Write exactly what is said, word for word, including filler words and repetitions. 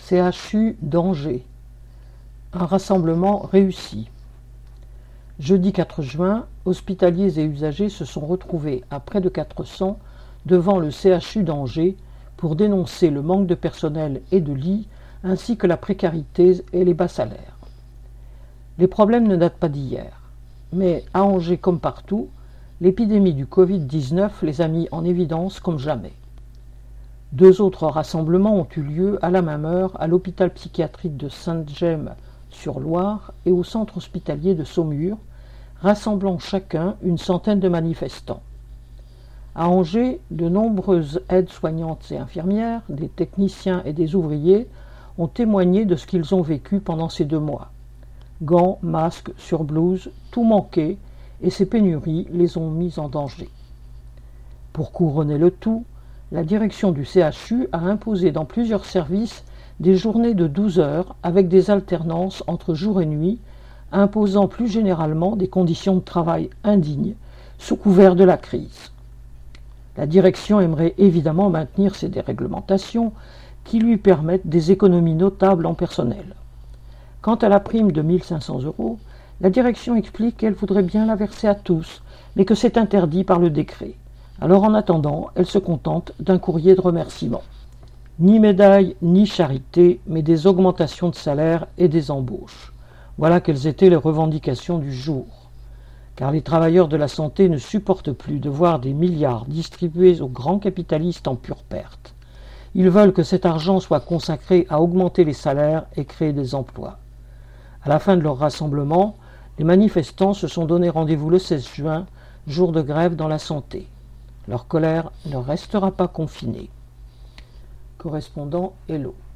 C H U d'Angers. Un rassemblement réussi. Jeudi quatre juin, hospitaliers et usagers se sont retrouvés à près de quatre cents devant le C H U d'Angers pour dénoncer le manque de personnel et de lits ainsi que la précarité et les bas salaires. Les problèmes ne datent pas d'hier, mais à Angers comme partout, l'épidémie du covid dix-neuf les a mis en évidence comme jamais. Deux autres rassemblements ont eu lieu à la même heure à l'hôpital psychiatrique de Sainte-Gemme-sur-Loire et au centre hospitalier de Saumur, rassemblant chacun une centaine de manifestants. À Angers, de nombreuses aides-soignantes et infirmières, des techniciens et des ouvriers ont témoigné de ce qu'ils ont vécu pendant ces deux mois. Gants, masques, surblouses, tout manquait et ces pénuries les ont mis en danger. Pour couronner le tout, la direction du C H U a imposé dans plusieurs services des journées de douze heures avec des alternances entre jour et nuit, imposant plus généralement des conditions de travail indignes sous couvert de la crise. La direction aimerait évidemment maintenir ces déréglementations qui lui permettent des économies notables en personnel. Quant à la prime de mille cinq cents euros, la direction explique qu'elle voudrait bien la verser à tous, mais que c'est interdit par le décret. Alors en attendant, elle se contente d'un courrier de remerciement. Ni médaille, ni charité, mais des augmentations de salaire et des embauches. Voilà quelles étaient les revendications du jour. Car les travailleurs de la santé ne supportent plus de voir des milliards distribués aux grands capitalistes en pure perte. Ils veulent que cet argent soit consacré à augmenter les salaires et créer des emplois. À la fin de leur rassemblement, les manifestants se sont donné rendez-vous le seize juin, jour de grève dans la santé. Leur colère ne restera pas confinée. Correspondant Hello.